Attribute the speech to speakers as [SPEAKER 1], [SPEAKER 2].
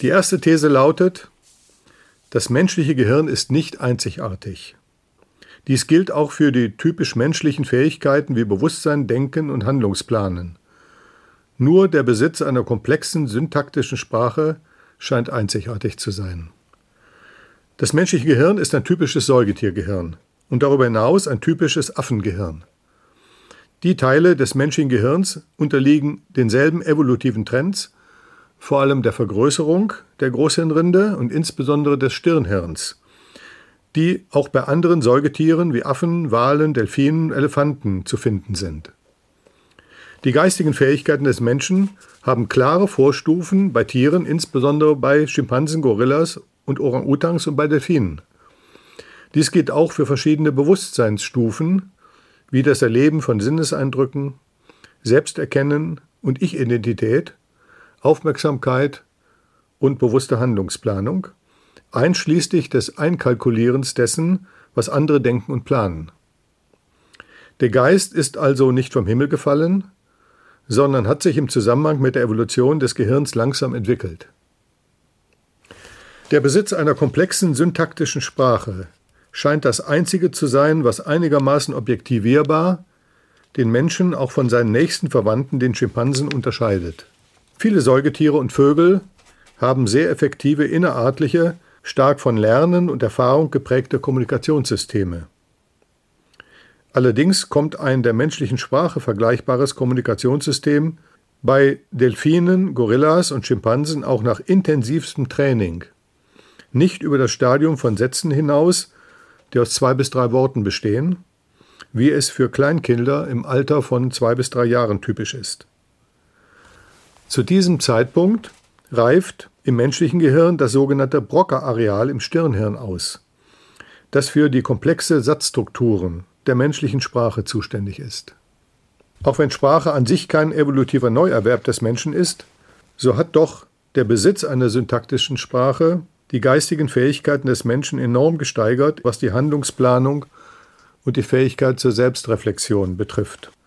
[SPEAKER 1] Die erste These lautet: Das menschliche Gehirn ist nicht einzigartig. Dies gilt auch für die typisch menschlichen Fähigkeiten wie Bewusstsein, Denken und Handlungsplanen. Nur der Besitz einer komplexen syntaktischen Sprache scheint einzigartig zu sein. Das menschliche Gehirn ist ein typisches Säugetiergehirn und darüber hinaus ein typisches Affengehirn. Die Teile des menschlichen Gehirns unterliegen denselben evolutiven Trends, vor allem der Vergrößerung der Großhirnrinde und insbesondere des Stirnhirns, die auch bei anderen Säugetieren wie Affen, Walen, Delfinen und Elefanten zu finden sind. Die geistigen Fähigkeiten des Menschen haben klare Vorstufen bei Tieren, insbesondere bei Schimpansen, Gorillas und Orang-Utans und bei Delfinen. Dies gilt auch für verschiedene Bewusstseinsstufen, wie das Erleben von Sinneseindrücken, Selbsterkennen und Ich-Identität, Aufmerksamkeit und bewusste Handlungsplanung, einschließlich des Einkalkulierens dessen, was andere denken und planen. Der Geist ist also nicht vom Himmel gefallen, sondern hat sich im Zusammenhang mit der Evolution des Gehirns langsam entwickelt. Der Besitz einer komplexen syntaktischen Sprache scheint das Einzige zu sein, was einigermaßen objektivierbar den Menschen auch von seinen nächsten Verwandten, den Schimpansen, unterscheidet. Viele Säugetiere und Vögel haben sehr effektive innerartliche, stark von Lernen und Erfahrung geprägte Kommunikationssysteme. Allerdings kommt ein der menschlichen Sprache vergleichbares Kommunikationssystem bei Delfinen, Gorillas und Schimpansen auch nach intensivstem Training nicht über das Stadium von Sätzen hinaus, die aus 2 bis 3 Worten bestehen, wie es für Kleinkinder im Alter von 2 bis 3 Jahren typisch ist. Zu diesem Zeitpunkt reift im menschlichen Gehirn das sogenannte Broca-Areal im Stirnhirn aus, das für die komplexe Satzstrukturen der menschlichen Sprache zuständig ist. Auch wenn Sprache an sich kein evolutiver Neuerwerb des Menschen ist, so hat doch der Besitz einer syntaktischen Sprache die geistigen Fähigkeiten des Menschen enorm gesteigert, was die Handlungsplanung und die Fähigkeit zur Selbstreflexion betrifft.